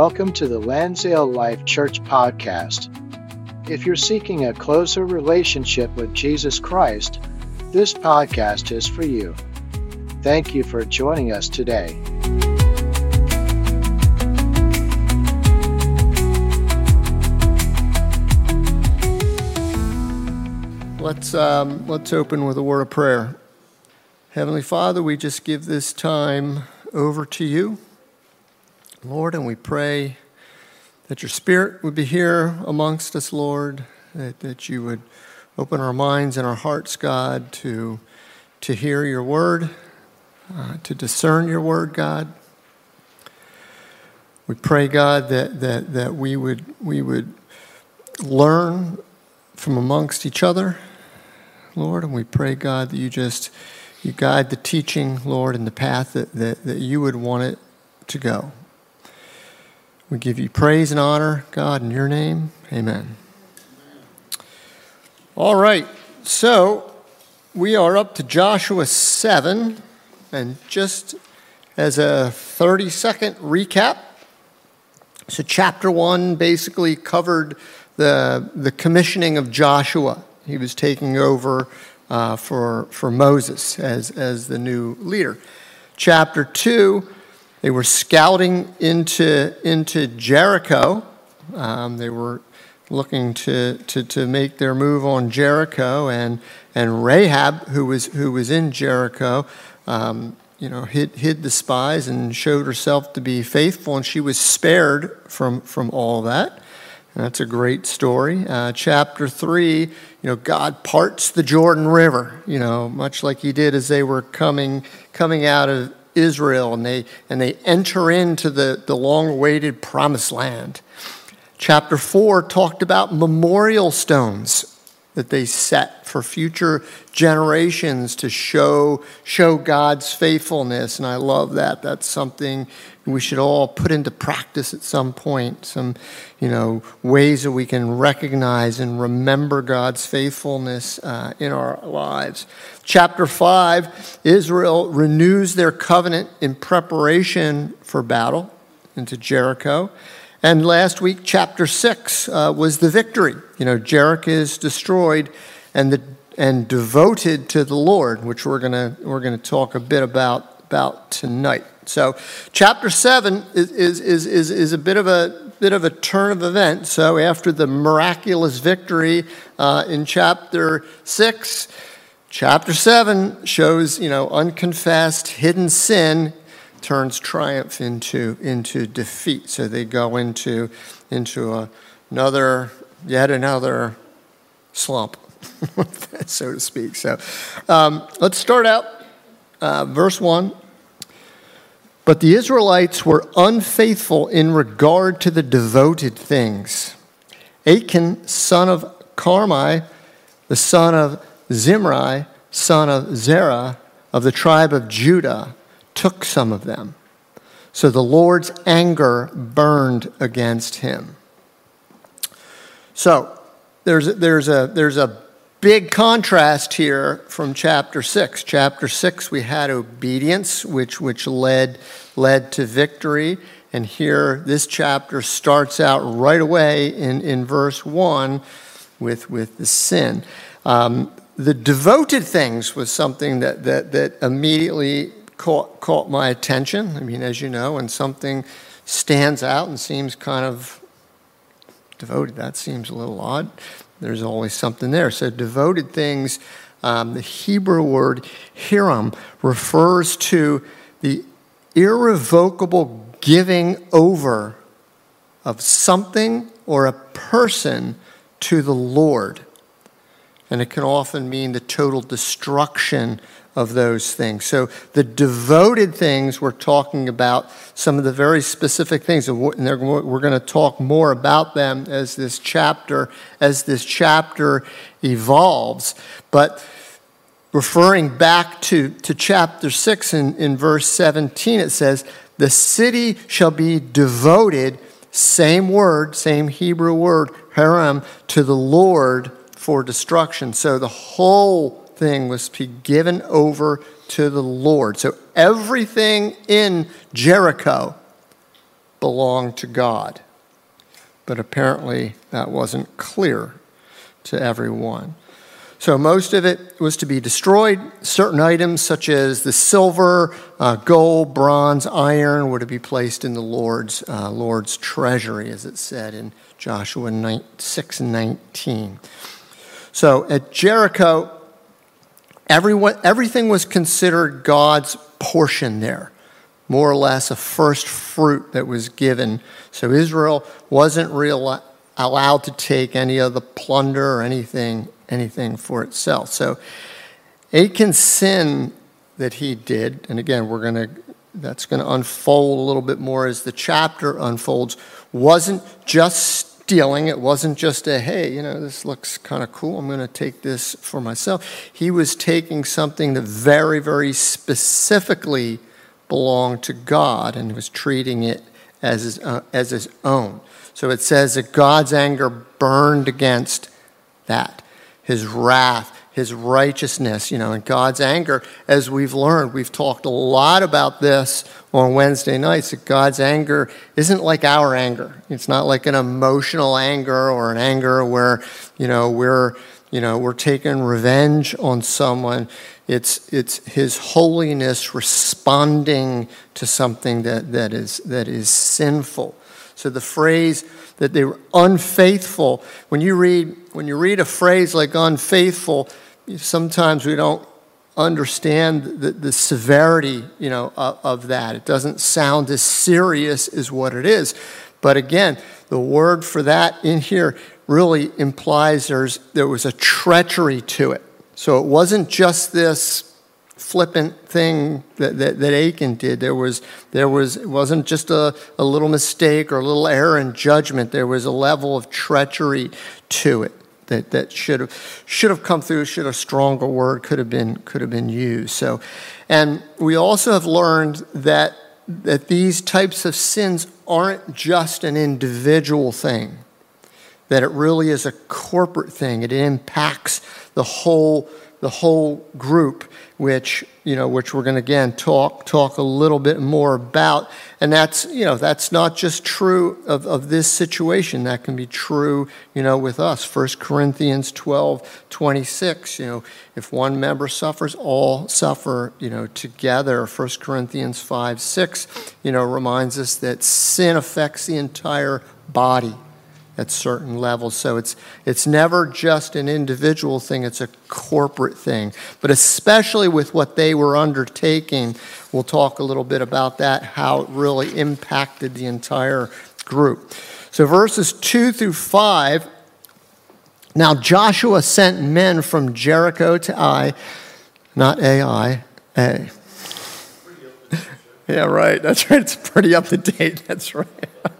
Welcome to the Lansdale Life Church podcast. If you're seeking a closer relationship with Jesus Christ, this podcast is for you. Thank you for joining us today. Let's open with a word of prayer. Heavenly Father, we just give this time over to you, Lord, and we pray that your Spirit would be here amongst us, Lord, that you would open our minds and our hearts, God, to hear your word, to discern your word, God. We pray, God, that we would learn from amongst each other, Lord, and we pray, God, that you guide the teaching, Lord, in the path that you would want it to go. We give you praise and honor, God, in your name. Amen. All right, so we are up to Joshua 7, and just as a 30-second recap, so chapter 1 basically covered the commissioning of Joshua. He was taking over for Moses as the new leader. Chapter 2, they were scouting into Jericho. They were looking to make their move on Jericho, and Rahab, who was in Jericho, hid the spies and showed herself to be faithful, and she was spared from all that. And that's a great story. Chapter 3, God parts the Jordan River, much like he did as they were coming out of Israel, and they enter into the long-awaited promised land. Chapter 4 talked about memorial stones that they set for future generations to show God's faithfulness, and I love that. That's something we should all put into practice at some point. Some, ways that we can recognize and remember God's faithfulness in our lives. Chapter 5, Israel renews their covenant in preparation for battle into Jericho. And last week, chapter 6 was the victory. Jericho is destroyed and devoted to the Lord, which we're gonna talk a bit about tonight. So, chapter 7 is a bit of a turn of events. So, after the miraculous victory in chapter 6, chapter 7 shows unconfessed, hidden sin turns triumph into defeat. So they go into yet another slump, so to speak. So let's start out verse 1. But the Israelites were unfaithful in regard to the devoted things. Achan, son of Carmi, the son of Zimri, son of Zerah, of the tribe of Judah, took some of them. So the Lord's anger burned against him. So there's a big contrast here from chapter 6. Chapter 6 we had obedience, which led to victory, and here this chapter starts out right away in verse 1 with the sin. The devoted things was something that immediately caught my attention. I mean, as you know, when something stands out and seems kind of devoted, that seems a little odd. There's always something there. So devoted things, the Hebrew word hiram refers to the irrevocable giving over of something or a person to the Lord. And it can often mean the total destruction of those things. So the devoted things, we're talking about some of the very specific things, and we're going to talk more about them as this chapter evolves. But referring back to chapter 6 in verse 17, it says, "The city shall be devoted," same word, same Hebrew word, hiram, "to the Lord for destruction." So the whole thing was to be given over to the Lord. So everything in Jericho belonged to God. But apparently that wasn't clear to everyone. So most of it was to be destroyed. Certain items such as the silver, gold, bronze, iron were to be placed in the Lord's treasury, as it said in Joshua 6:19. So at Jericho, everything was considered God's portion there, more or less a first fruit that was given. So Israel wasn't allowed to take any of the plunder or anything for itself. So Achan's sin that he did, and again, that's going to unfold a little bit more as the chapter unfolds, wasn't just stealing. It wasn't just hey, this looks kind of cool, I'm going to take this for myself. He was taking something that very, very specifically belonged to God and was treating it as his own. So it says that God's anger burned against that. His wrath, his righteousness, and God's anger, as we've learned, we've talked a lot about this on Wednesday nights, that God's anger isn't like our anger. It's not like an emotional anger or an anger where, we're taking revenge on someone. It's his holiness responding to something that is sinful. So the phrase that they were unfaithful, when you read a phrase like unfaithful, sometimes we don't understand the severity, of that. It doesn't sound as serious as what it is. But again, the word for that in here really implies there was a treachery to it. So it wasn't just this flippant thing that Achan did. It wasn't just a little mistake or a little error in judgment. There was a level of treachery to it that should have come through. Should a stronger word could have been used. So, and we also have learned that these types of sins aren't just an individual thing. That it really is a corporate thing. It impacts the whole group, which we're going to again talk a little bit more about. And that's not just true of this situation. That can be true, with us. 1 Corinthians 12:26. If one member suffers, all suffer, together. 1 Corinthians 5:6, reminds us that sin affects the entire body at certain levels. So it's never just an individual thing, it's a corporate thing. But especially with what they were undertaking, we'll talk a little bit about that, how it really impacted the entire group. So verses 2 through 5, now Joshua sent men from Jericho to Ai, not Ai, A. Yeah, right, that's right, it's pretty up to date, that's right.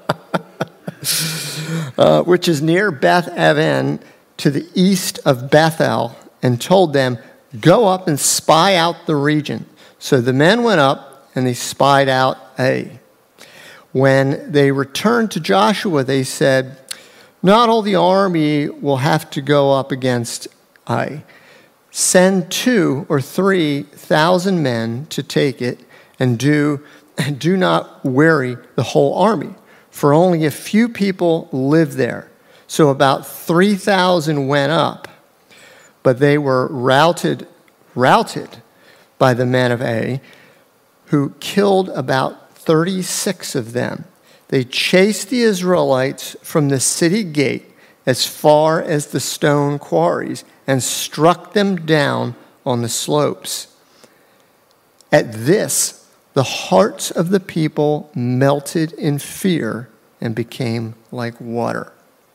Which is near Beth Aven, to the east of Bethel, and told them, go up and spy out the region. So the men went up and they spied out Ai. When they returned to Joshua, they said, not all the army will have to go up against Ai. Send 2,000 or 3,000 men to take it, and do not weary the whole army. For only a few people live there. So about 3,000 went up, but they were routed by the men of Ai, who killed about 36 of them. They chased the Israelites from the city gate as far as the stone quarries and struck them down on the slopes. At this, the hearts of the people melted in fear and became like water.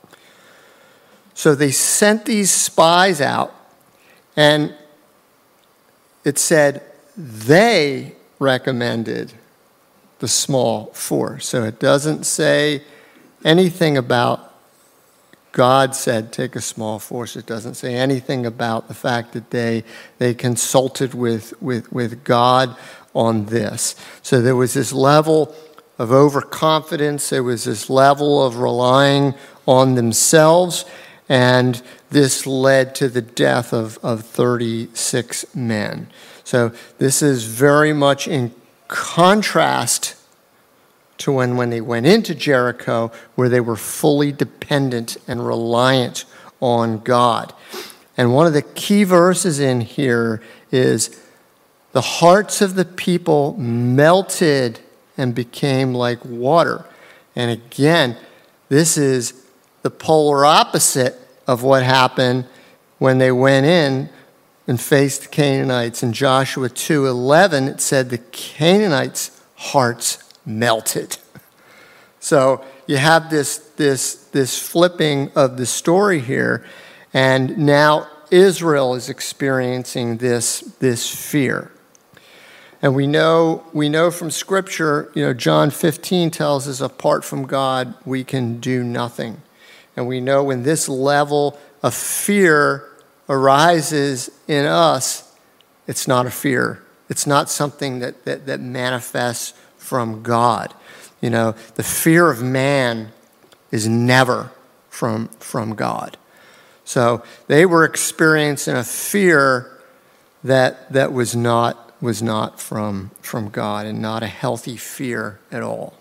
So they sent these spies out, and it said they recommended the small force. So it doesn't say anything about God said take a small force. It doesn't say anything about the fact that they consulted with God on this. So there was this level of overconfidence. There was this level of relying on themselves. And this led to the death of 36 men. So this is very much in contrast to when they went into Jericho, where they were fully dependent and reliant on God. And one of the key verses in here is, the hearts of the people melted and became like water. And again, this is the polar opposite of what happened when they went in and faced the Canaanites. In Joshua 2:11, it said the Canaanites' hearts melted. So you have this flipping of the story here, and now Israel is experiencing this fear. And we know from Scripture, John 15 tells us, apart from God, we can do nothing. And we know when this level of fear arises in us, it's not a fear. It's not something that manifests from God. The fear of man is never from God. So they were experiencing a fear that was not from God, and not a healthy fear at all.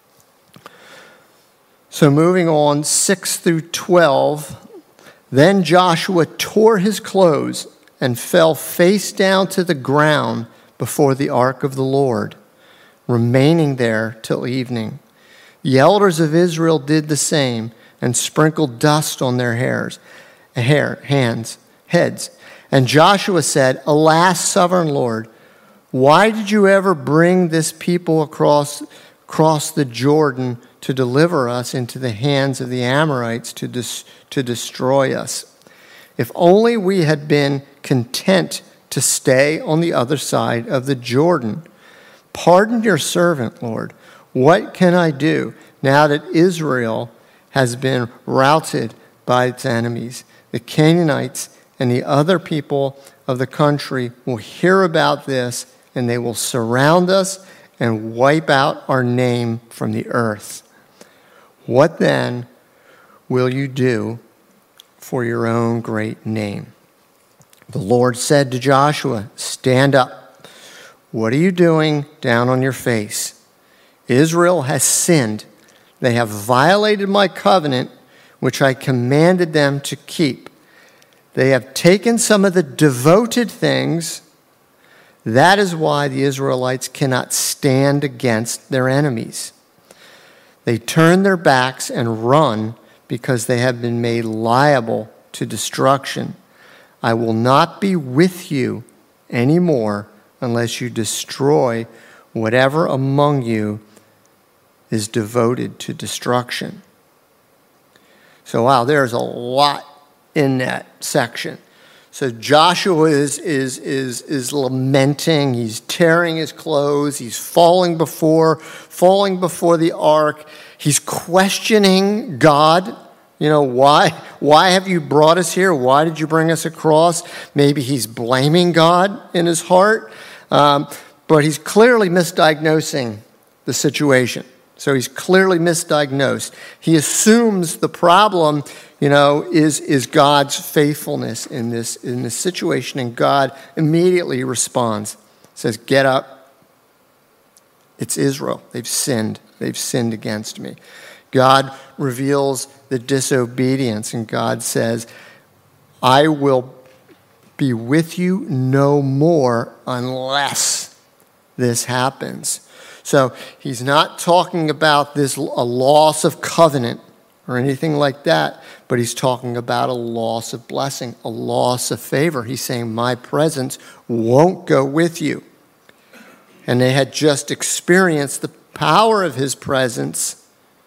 So moving on, 6 through 12, then Joshua tore his clothes and fell face down to the ground before the ark of the Lord, remaining there till evening. The elders of Israel did the same and sprinkled dust on their heads. And Joshua said, "Alas, sovereign Lord, why did you ever bring this people across the Jordan to deliver us into the hands of the Amorites to destroy us? If only we had been content to stay on the other side of the Jordan. Pardon your servant, Lord. What can I do now that Israel has been routed by its enemies? The Canaanites and the other people of the country will hear about this, and they will surround us and wipe out our name from the earth. What then will you do for your own great name?" The Lord said to Joshua, "Stand up. What are you doing down on your face? Israel has sinned. They have violated my covenant, which I commanded them to keep. They have taken some of the devoted things. That is why the Israelites cannot stand against their enemies. They turn their backs and run because they have been made liable to destruction. I will not be with you anymore unless you destroy whatever among you is devoted to destruction." So wow, there's a lot in that section. So Joshua is lamenting. He's tearing his clothes. He's falling before the ark. He's questioning God. Why have you brought us here? Why did you bring us across? Maybe he's blaming God in his heart, but he's clearly misdiagnosing the situation. So he's clearly misdiagnosed. He assumes the problem, is God's faithfulness in this situation, and God immediately responds, says, "Get up. It's Israel. They've sinned. They've sinned against me." God reveals the disobedience, and God says, "I will be with you no more unless this happens." So he's not talking about a loss of covenant or anything like that, but he's talking about a loss of blessing, a loss of favor. He's saying, my presence won't go with you. And they had just experienced the power of his presence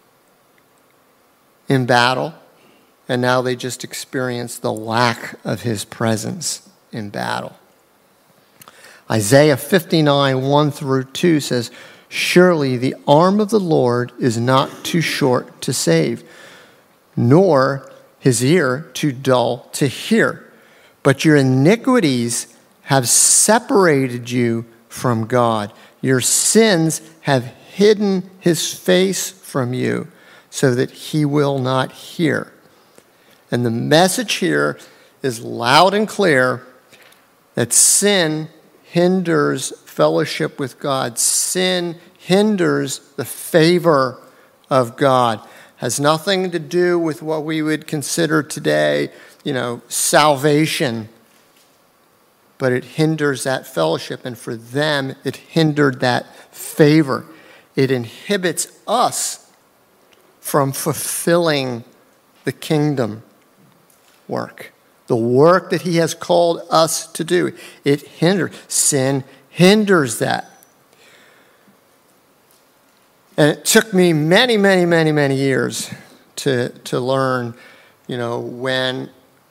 in battle, and now they just experienced the lack of his presence in battle. Isaiah 59, 1 through 2 says, "Surely the arm of the Lord is not too short to save, nor his ear too dull to hear. But your iniquities have separated you from God. Your sins have hidden his face from you, so that he will not hear." And the message here is loud and clear that sin hinders fellowship with God. Sin hinders the favor of God. Has nothing to do with what we would consider today, salvation. But it hinders that fellowship, and for them, it hindered that favor. It inhibits us from fulfilling the kingdom work, the work that he has called us to do. Sin hinders that. And it took me many, many, many, many years to learn, when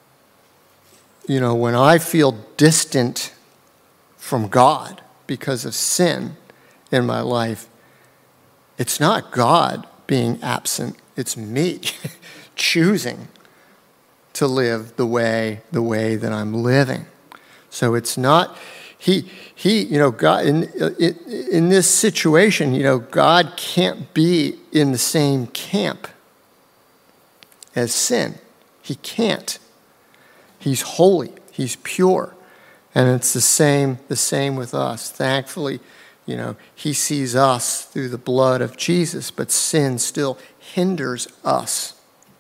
I feel distant from God because of sin in my life, it's not God being absent, it's me choosing to live the way that I'm living. So it's not God in this situation, God can't be in the same camp as sin. He can't. He's holy. He's pure. And it's the same with us. Thankfully, he sees us through the blood of Jesus, but sin still hinders us.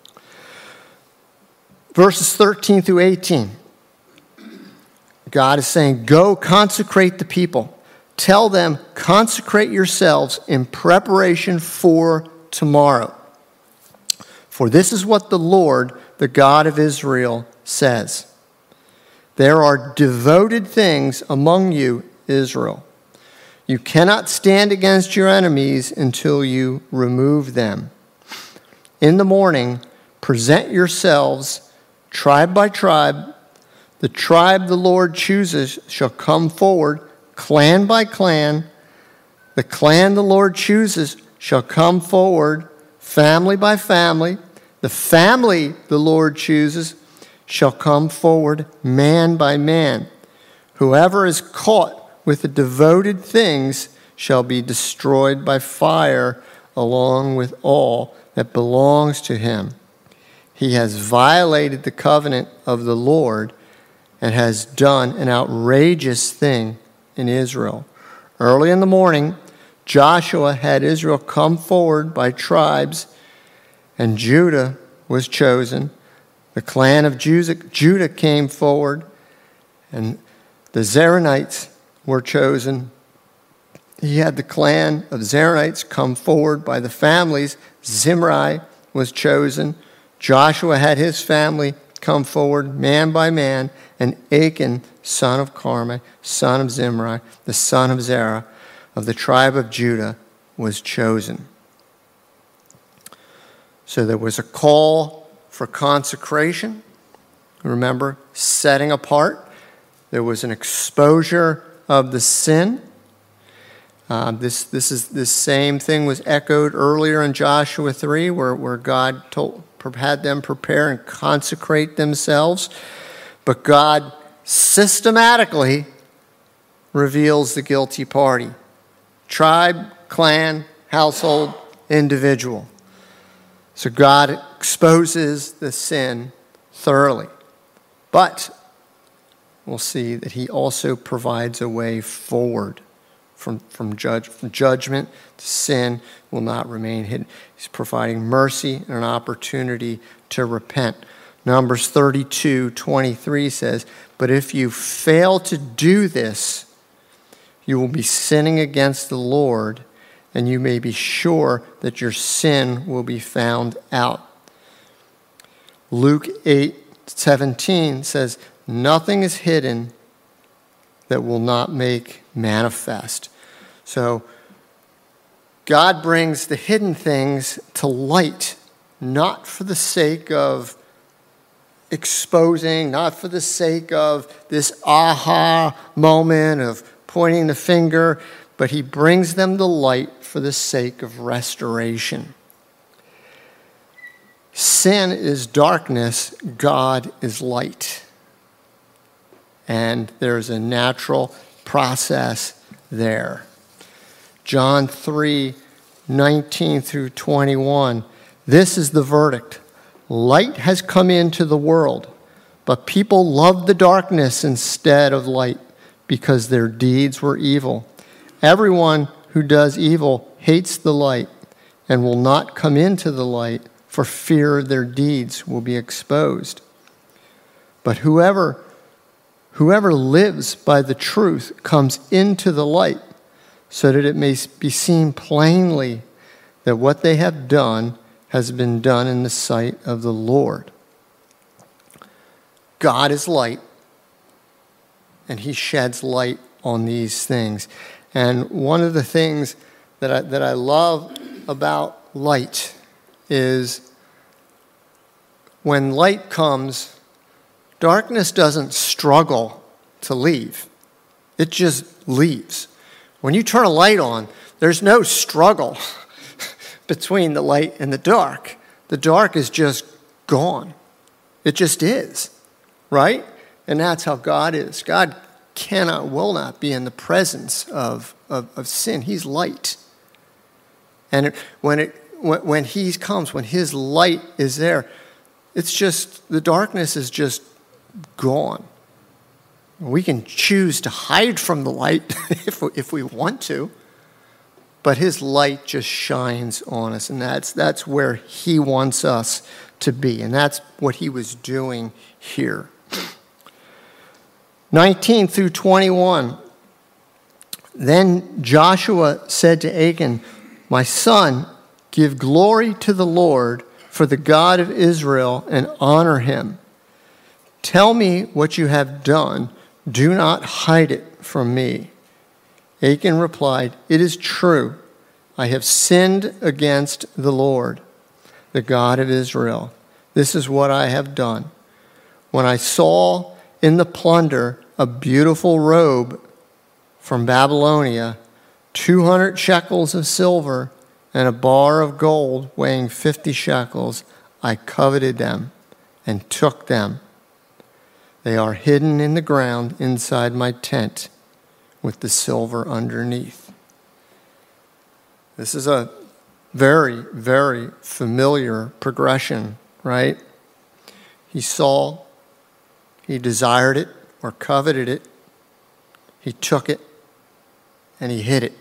Verses 13 through 18. God is saying, go consecrate the people. Tell them, consecrate yourselves in preparation for tomorrow. For this is what the Lord, the God of Israel, says. There are devoted things among you, Israel. You cannot stand against your enemies until you remove them. In the morning, present yourselves, tribe by tribe. The tribe the Lord chooses shall come forward, clan by clan. The clan the Lord chooses shall come forward, family by family. The family the Lord chooses shall come forward, man by man. Whoever is caught with the devoted things shall be destroyed by fire, along with all that belongs to him. He has violated the covenant of the Lord and has done an outrageous thing in Israel. Early in the morning, Joshua had Israel come forward by tribes, and Judah was chosen. The clan of Judah came forward, and the Zeronites were chosen. He had the clan of Zeronites come forward by the families. Zimri was chosen. Joshua had his family come forward man by man, and Achan, son of Carmi, son of Zimri, the son of Zerah, of the tribe of Judah, was chosen. So there was a call for consecration. Remember, setting apart. There was an exposure of the sin. This same thing was echoed earlier in Joshua 3, where God had them prepare and consecrate themselves. But God systematically reveals the guilty party. Tribe, clan, household, individual. So God exposes the sin thoroughly. But we'll see that he also provides a way forward from judgment to sin will not remain hidden. He's providing mercy and an opportunity to repent. Numbers 32:23 says, but if you fail to do this, you will be sinning against the Lord, and you may be sure that your sin will be found out. Luke 8:17 says, nothing is hidden that will not make manifest. So God brings the hidden things to light, not for the sake of exposing, not for the sake of this aha moment of pointing the finger, but he brings them to light for the sake of restoration. Sin is darkness, God is light. And there's a natural process there. John 3:19 through 21. This is the verdict. Light has come into the world, but people love the darkness instead of light because their deeds were evil. Everyone who does evil hates the light and will not come into the light for fear their deeds will be exposed. But whoever lives by the truth comes into the light, so that it may be seen plainly that what they have done has been done in the sight of the Lord. God is light, and he sheds light on these things. And one of the things that I love about light is when light comes, darkness doesn't struggle to leave. It just leaves. When you turn a light on, there's no struggle between the light and the dark. The dark is just gone. It just is, right? And that's how God is. God will not be in the presence of sin. He's light. And when he comes, when his light is there, it's just, the darkness is just gone. We can choose to hide from the light if we want to, but his light just shines on us, and that's where he wants us to be, and that's what he was doing here. 19 through 21. Then Joshua said to Achan, "My son, give glory to the Lord, for the God of Israel, and honor him. Tell me what you have done. Do not hide it from me." Achan replied, "It is true. I have sinned against the Lord, the God of Israel. This is what I have done. When I saw in the plunder a beautiful robe from Babylonia, 200 shekels of silver, and a bar of gold weighing 50 shekels, I coveted them and took them. They are hidden in the ground inside my tent with the silver underneath." This is a very, very familiar progression, right? He saw, he desired it or coveted it, he took it, and he hid it.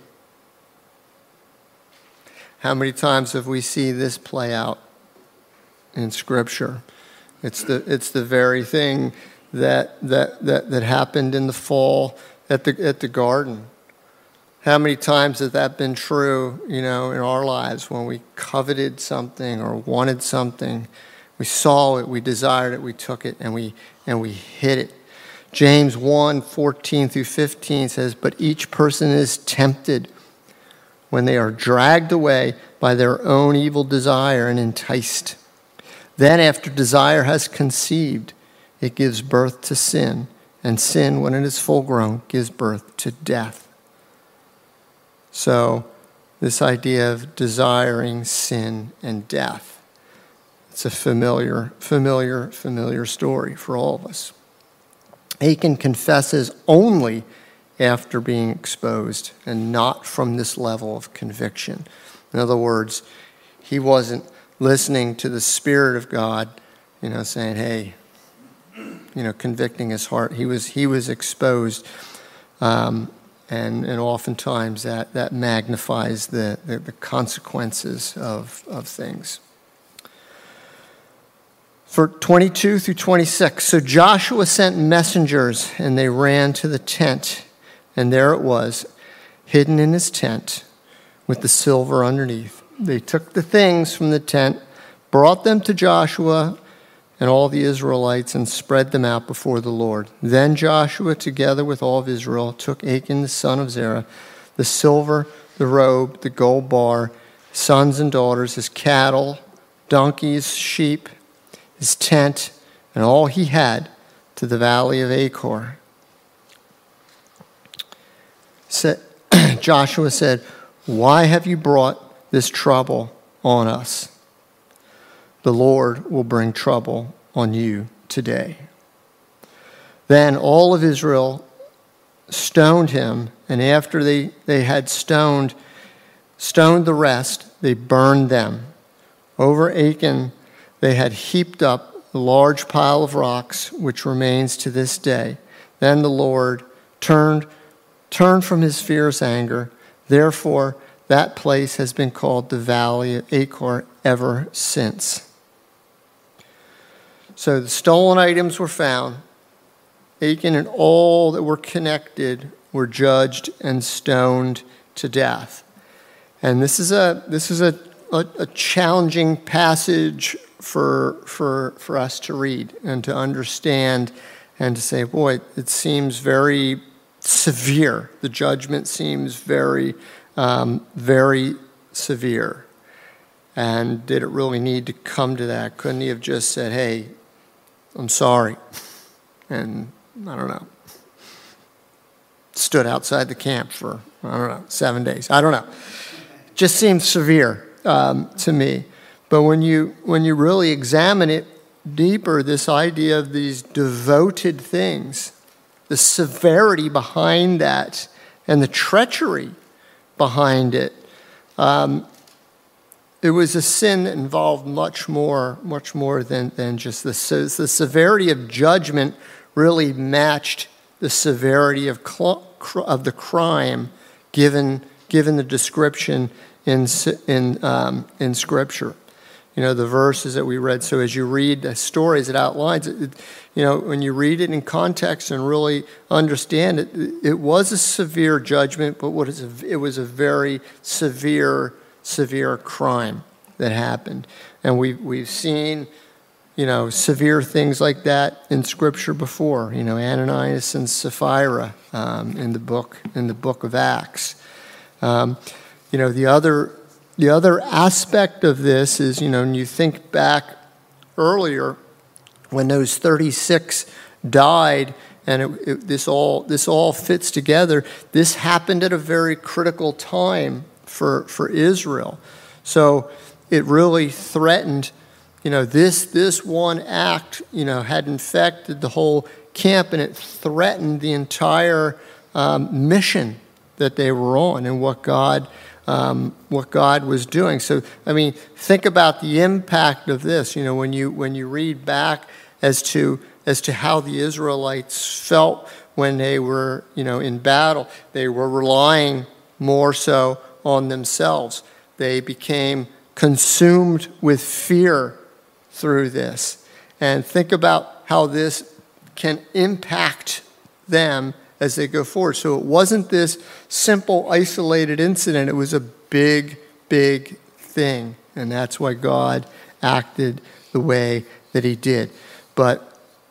How many times have we seen this play out in Scripture? It's the very thing that happened in the fall at the garden. How many times has that been true, in our lives when we coveted something or wanted something? We saw it, we desired it, we took it, and we hid it. James 1:14 through 15 says, "But each person is tempted when they are dragged away by their own evil desire and enticed. Then after desire has conceived, it gives birth to sin, and sin, when it is full grown, gives birth to death." So this idea of desiring sin and death, it's a familiar story for all of us. Achan confesses only after being exposed and not from this level of conviction. In other words, he wasn't listening to the Spirit of God, saying, hey, convicting his heart. He was exposed, and oftentimes that magnifies the consequences of things. For 22 through 26, so Joshua sent messengers, and they ran to the tent, and there it was, hidden in his tent, with the silver underneath. They took the things from the tent, brought them to Joshua and all the Israelites, and spread them out before the Lord. Then Joshua, together with all of Israel, took Achan the son of Zerah, the silver, the robe, the gold bar, sons and daughters, his cattle, donkeys, sheep, his tent, and all he had to the valley of Achor. Joshua said, "Why have you brought this trouble on us? The Lord will bring trouble on you today." Then all of Israel stoned him, and after they had stoned the rest, they burned them. Over Achan they had heaped up a large pile of rocks, which remains to this day. Then the Lord turned from his fierce anger. Therefore, that place has been called the Valley of Achor ever since. So the stolen items were found. Achan and all that were connected were judged and stoned to death. And this is a challenging passage for us to read and to understand and to say, boy, it seems very severe. The judgment seems very, very severe. And did it really need to come to that? Couldn't he have just said, hey, I'm sorry, and I don't know, stood outside the camp for, 7 days. I don't know. Just seems severe to me. But when you really examine it deeper, this idea of these devoted things, the severity behind that and the treachery behind it, it was a sin that involved much more than just this. So the severity of judgment really matched the severity of the crime given the description in Scripture. You know, the verses that we read. So as you read the stories, it outlines it. You know, when you read it in context and really understand it, it was a severe judgment, but it was a very severe crime that happened. And we've seen, you know, severe things like that in Scripture before. You know, Ananias and Sapphira in the book of Acts. You know, the other aspect of this is, you know, when you think back earlier when those 36 died, and this all fits together. This happened at a very critical time for Israel. So it really threatened, you know, this one act, you know, had infected the whole camp, and it threatened the entire mission that they were on and what God was doing. So, I mean, think about the impact of this. You know, when you read back as to how the Israelites felt when they were, you know, in battle, they were relying more so on themselves. They became consumed with fear through this. And think about how this can impact them as they go forward. So it wasn't this simple, isolated incident. It was a big, big thing. And that's why God acted the way that he did. But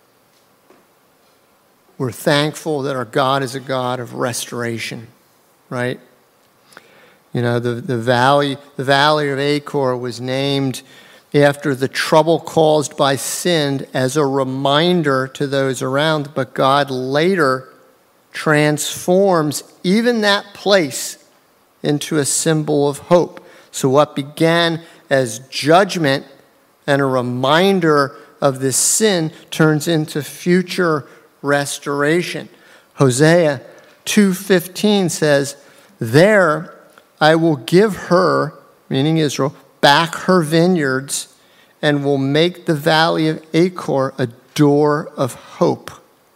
we're thankful that our God is a God of restoration, right? You know, the valley of Achor was named after the trouble caused by sin as a reminder to those around, but God later transforms even that place into a symbol of hope. So what began as judgment and a reminder of this sin turns into future restoration. Hosea 2:15 says, "There I will give her," meaning Israel, "back her vineyards, and will make the valley of Achor a door of hope.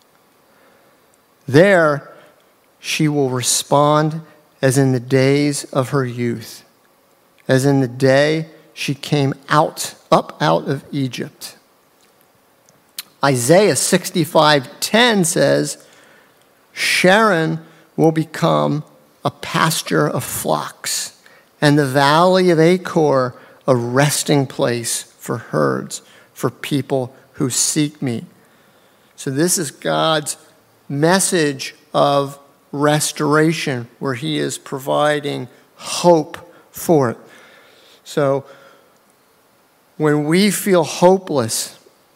There she will respond as in the days of her youth, as in the day she came up out of Egypt." Isaiah 65:10 says, "Sharon will become a pasture of flocks, and the valley of Achor a resting place for herds, for people who seek me." So this is God's message of restoration, where he is providing hope for it. So when we feel hopeless,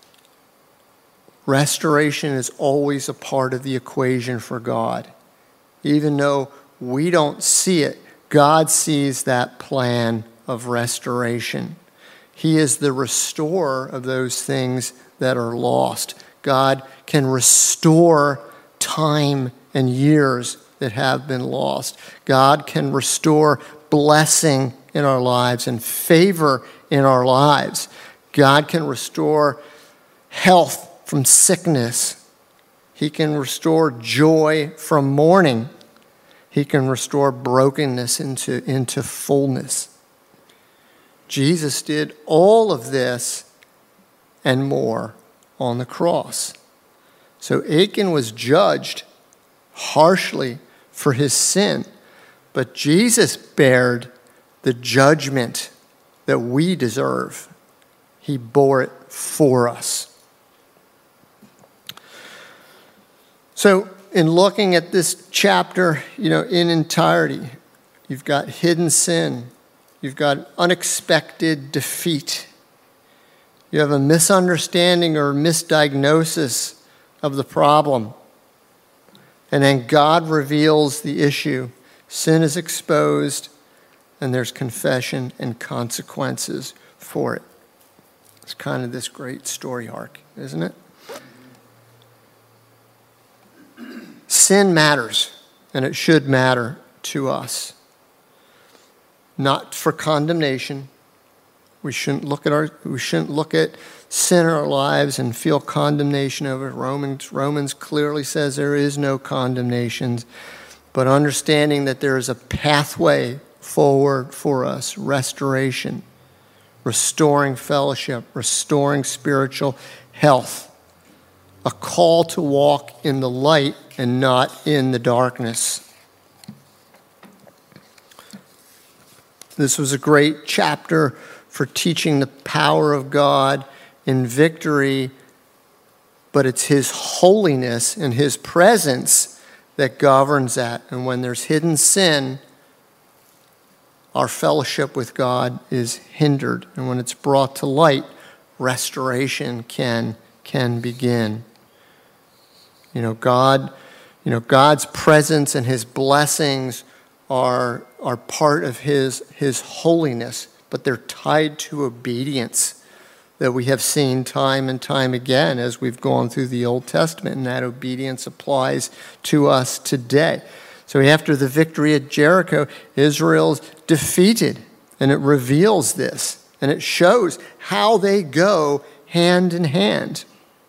restoration is always a part of the equation for God. Even though we don't see it, God sees that plan of restoration. He is the restorer of those things that are lost. God can restore time and years that have been lost. God can restore blessing in our lives and favor in our lives. God can restore health from sickness. He can restore joy from mourning. He can restore brokenness into fullness. Jesus did all of this and more on the cross. So Achan was judged harshly for his sin, but Jesus bared the judgment that we deserve. He bore it for us. So in looking at this chapter, in entirety, you've got hidden sin. You've got unexpected defeat. You have a misunderstanding or misdiagnosis of the problem. And then God reveals the issue. Sin is exposed, and there's confession and consequences for it. It's kind of this great story arc, isn't it? Sin matters, and it should matter to us. Not for condemnation. We shouldn't look at sin in our lives and feel condemnation over it. Romans clearly says there is no condemnation, but understanding that there is a pathway forward for us, restoration, restoring fellowship, restoring spiritual health, a call to walk in the light and not in the darkness. This was a great chapter for teaching the power of God in victory, but it's His holiness and His presence that governs that. And when there's hidden sin, our fellowship with God is hindered. And when it's brought to light, restoration can begin. God's presence and His blessings are part of His holiness, but they're tied to obedience that we have seen time and time again as we've gone through the Old Testament, and that obedience applies to us today. So after the victory at Jericho, Israel's defeated, and it reveals this, and it shows how they go hand in hand.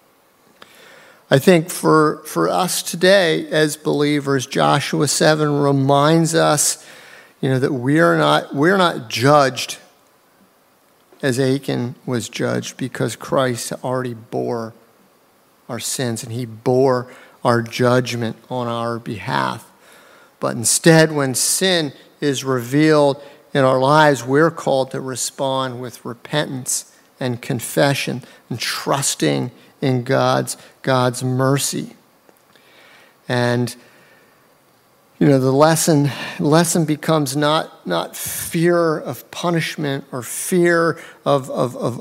I think for us today as believers, Joshua 7 reminds us, that we're not judged as Achan was judged, because Christ already bore our sins and He bore our judgment on our behalf. But instead, when sin is revealed in our lives, we're called to respond with repentance and confession and trusting in God's mercy. And the lesson becomes not fear of punishment or fear of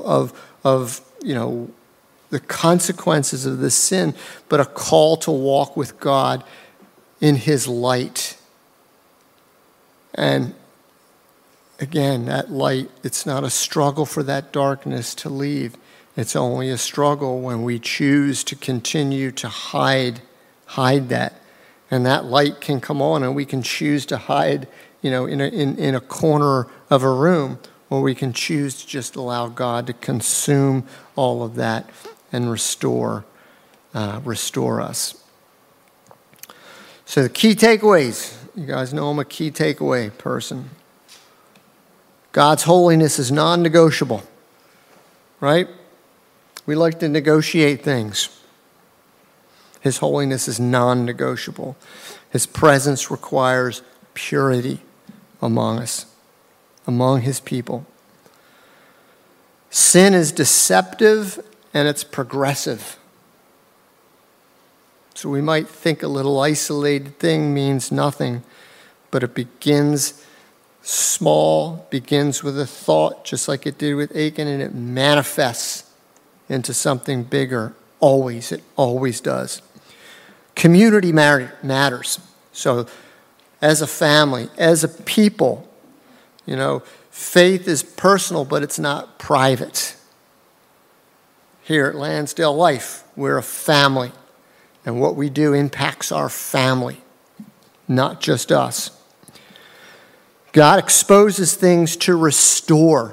the consequences of the sin, but a call to walk with God in His light. And again, that light, it's not a struggle for that darkness to leave. It's only a struggle when we choose to continue to hide that. And that light can come on, and we can choose to hide, in a corner of a room, or we can choose to just allow God to consume all of that and restore us. So the key takeaways. You guys know I'm a key takeaway person. God's holiness is non-negotiable, right? We like to negotiate things. His holiness is non-negotiable. His presence requires purity among us, among His people. Sin is deceptive and it's progressive. So we might think a little isolated thing means nothing, but it begins small, begins with a thought, just like it did with Achan, and it manifests into something bigger. Always. It always does. Community matters. So as a family, as a people, faith is personal, but it's not private. Here at Lansdale Life, we're a family. And what we do impacts our family, not just us. God exposes things to restore.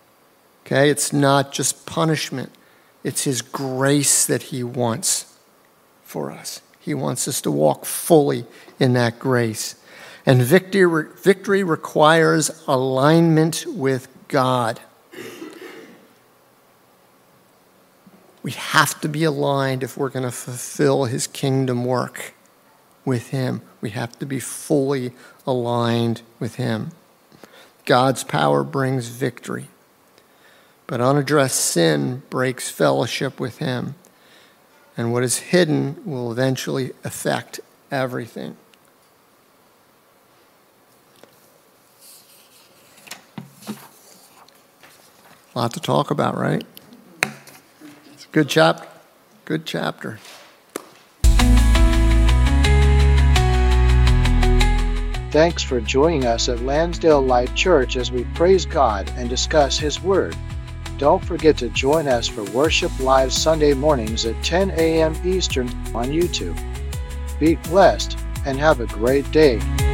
Okay, it's not just punishment. It's His grace that He wants. for us. He wants us to walk fully in that grace. And victory requires alignment with God. We have to be aligned if we're going to fulfill his kingdom work with him. We have to be fully aligned with him. God's power brings victory, but unaddressed sin breaks fellowship with him. And what is hidden will eventually affect everything. A lot to talk about, right? It's a good chapter. Good chapter. Thanks for joining us at Lansdale Life Church as we praise God and discuss his word. Don't forget to join us for Worship Live Sunday mornings at 10 a.m. Eastern on YouTube. Be blessed and have a great day.